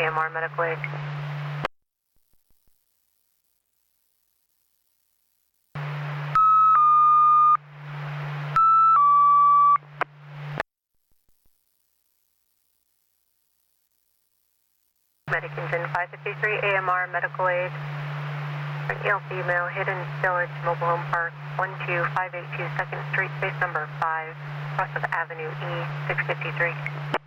AMR medical aid. Medic engine 553 AMR medical aid. An ill female hidden village mobile home park 12582 2nd Street, space number 5, cross of Avenue E 653.